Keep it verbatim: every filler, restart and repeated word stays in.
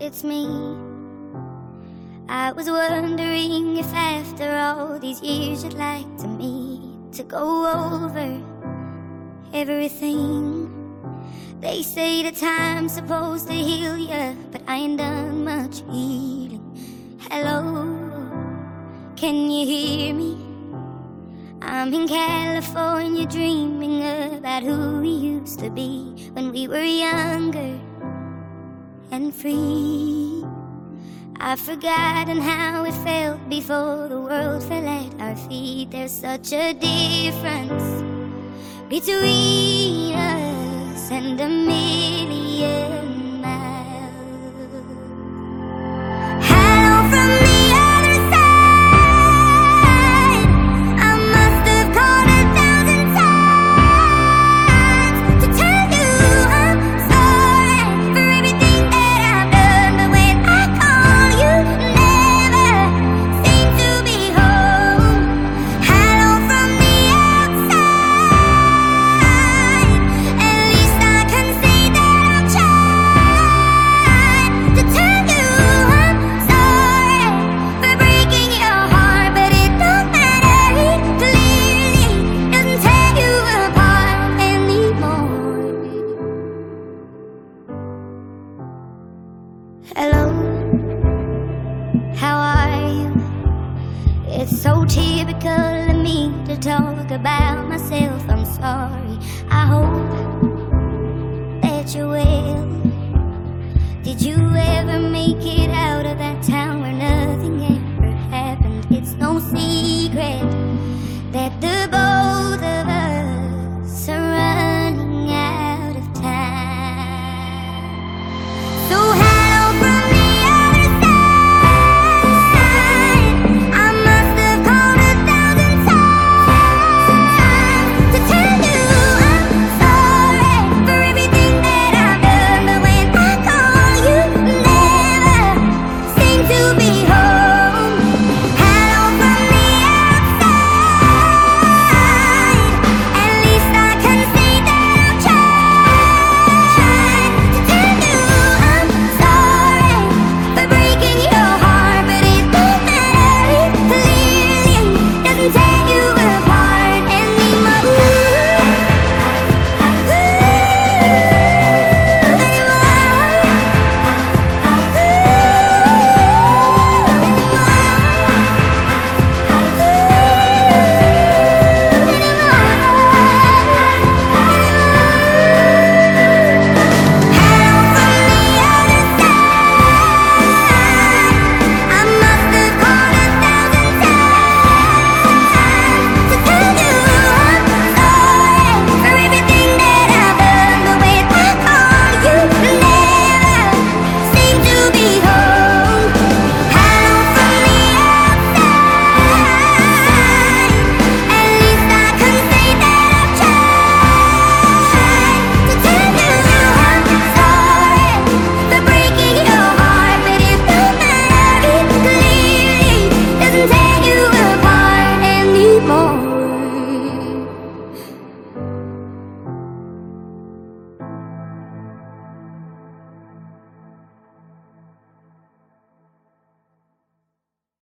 it's me. I was wondering if after all these years you'd like to meet to go over everything. They say the time's supposed to heal ya, but I ain't done much healing. Hello, can you hear me? I'm in California dreaming about who we used to be when we were younger and free. I've forgotten how it felt before the world fell at our feet. There's such a difference between us and a million miles. Hello from the other side. I must have called a thousand times to tell you I'm sorry for everything that I've done. But when I call, you never seem to be home. Hello from the outside. At least I can say that I've tried to tell you I'm sorry for breaking your heart. But it don't matter, it clearly doesn't tear you apart anymore. Hello, how are you? It's so typical of me to talk about myself. I'm sorry. I hope that you're well. Did you ever make it